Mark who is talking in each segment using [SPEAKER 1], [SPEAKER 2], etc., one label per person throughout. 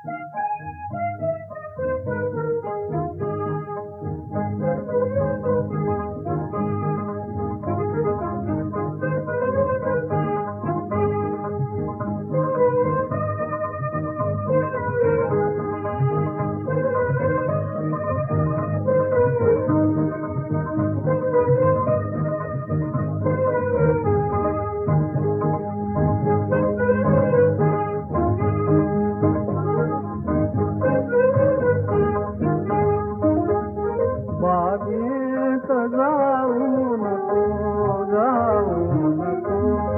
[SPEAKER 1] बागेत जाऊ नको, जाऊ नको,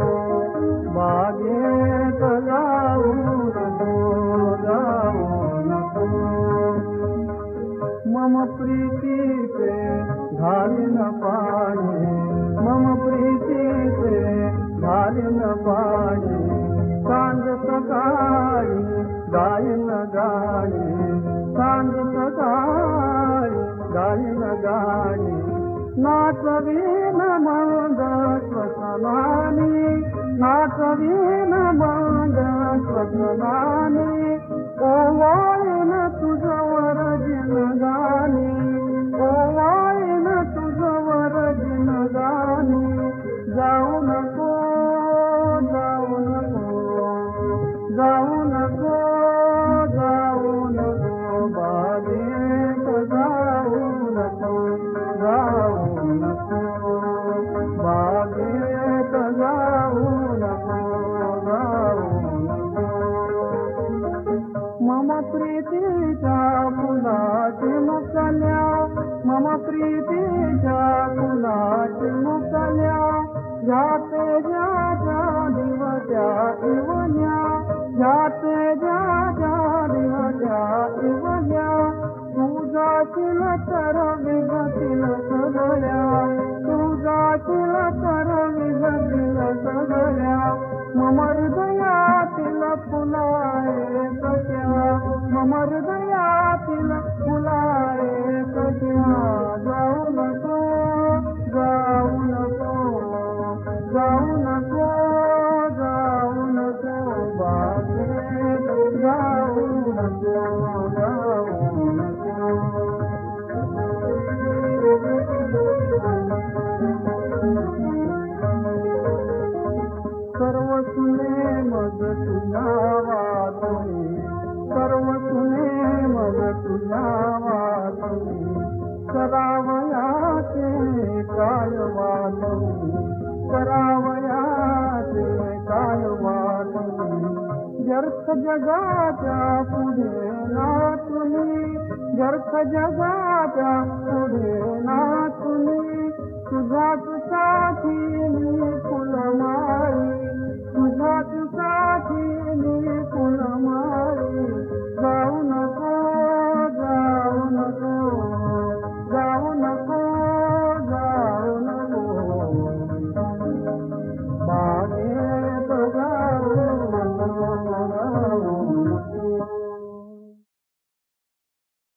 [SPEAKER 1] बागेत जाऊ नको, जाऊ नको, मम प्रीतीचे घालीन पाणी, मम प्रीतीचे घालीन पाणी, सांज सकाळी गायन गाणी, सांज सकाळी गायन गाणी, नाचवीन मंद स्वसनानी, नाचवीन मंद स्वसनानी, ओवाळीन तुझवर जिनगानी, ओवाळीन तुझवर जिनगानी, जाऊ नको, जाऊ नको, जाऊ नको, जाऊ नको, बागेत जाऊ नको, जाऊ नको, बागेत जाऊ नको, जाऊ नको, मम प्रीतीच्या फुलाची मुकल्या, मम प्रीतीच्या फुलाची मुकल्या, जाते ज्या दिवट्या इवल्या, जाते ज्या दिवट्या इवल्या, तुझातील तर विगतील सगळ्या, तुझातील तर विगतील सगळ्या, मम हृदयातील फुलाए कट्या, मम हृदयातील फुलाए कट्या, जाऊ नको, जाऊ नको, जाऊ नको, जाऊ नको, बागेत जाऊ नको, जाऊ नको, सर्व सुने मग तुझ्या वाचनी, सर्व सुने मग तुझ्या वाचनी, करावयाचे काय वाचनी, करावयाचे काय वाचनी, व्यर्थ जगाच्या पुढे नाचुनी, व्यर्थ जगाच्या पुढे नाचुनी,